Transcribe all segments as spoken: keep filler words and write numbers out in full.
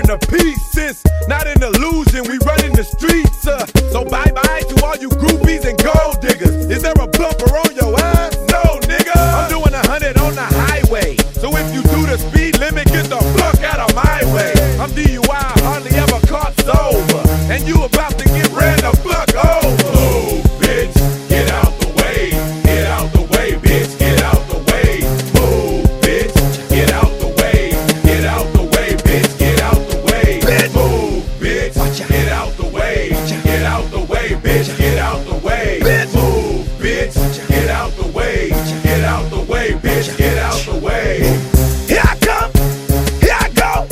tearing to pieces. Not an illusion, we running the streets. Uh. So bye bye to all you groupies and gold diggers. Is there a bumper on your ass? No, nigga. I'm doing a hundred on the highway. So if you do the speed limit, get the fuck out of my way. I'm D U I, hardly ever caught sober. And you about to get ran the fuck over. Move, bitch, get out the way. Get out the way, bitch, get out the way. Move, bitch, get out the way. Get out the way, bitch, get out the way. Move, bitch, get out the way. Get out the way, bitch, get out the way. Move, bitch, get out the way. Get out the way, bitch, get out the way. Here I come, here I go.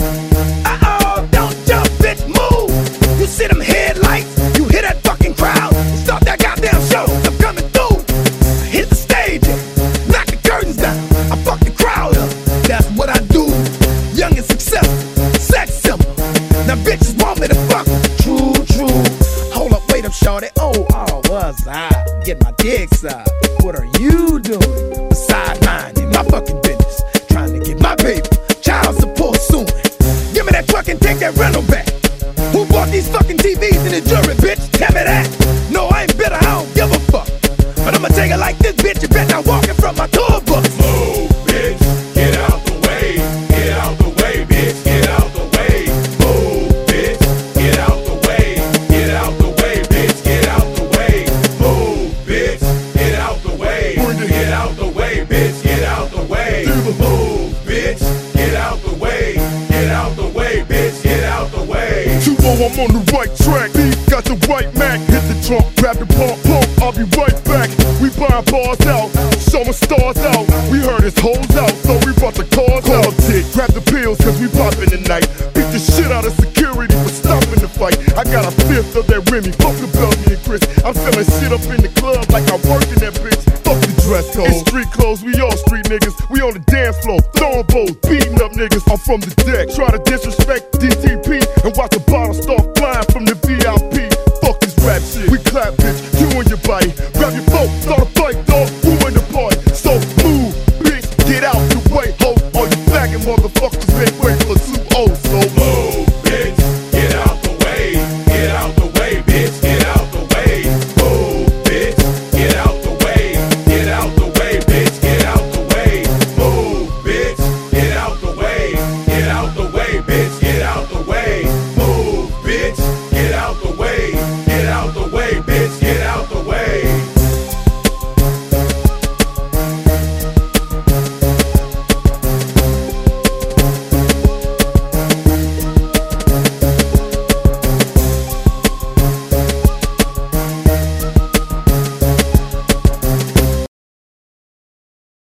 Uh-oh, don't jump, bitch, move. You see them headlights, you hear that fucking crowd. Start that goddamn show, I'm coming through. I hit the stage, knock the curtains down. I fuck the crowd up, that's what I do. Young and successful, sex symbol. Now bitches want me to fuck them. True, true. Hold up, wait up, shorty. Oh, oh, what's I? Get my dick sucked. What are you doing? Beside minding my fucking business. Trying to get my paper, child support soon. Give me that truck and take that rental back. Who bought these fucking T Vs in the jury, bitch? Tell me that. No, I ain't bitter, I don't give a fuck. But I'ma take it like this, bitch. You bet not walking from my tour bus. Move, bitch, get out the way. Get out the way, bitch, get out the way. Move, bitch, get out the way. Get out the way, bitch, get out the way. Move, bitch, get out the way. Get out the way, bitch, get out the way. Move, bitch, get out the way. Get out the way, bitch, get out the way. two oh, I'm on the right track. B got the right Mac. Hit the trunk, grab the pump, pump. I'll be right back. We buying bars out, showing stars out. We heard his hoes out, so we brought the cars out. Tick, grab the pills, cause we poppin' tonight. Beat the shit out of security for stopping the fight. I got a fifth of that Remy, fuck the Belgian and Chris. I'm selling shit up in the club like I work in that bitch. Fuck the dress code. It's street clothes, we all street niggas. We on the dance floor, throwing bows, beating up niggas. I'm from the deck, try to disrespect D T P and watch the bottle start flying from the V I P. Fuck this rap shit, we clap, bitch, you and your body. Grab your phone, start a fight, dog, ruin the party. So move, bitch, get out the way, ho. All you faggot motherfuckers ain't wait for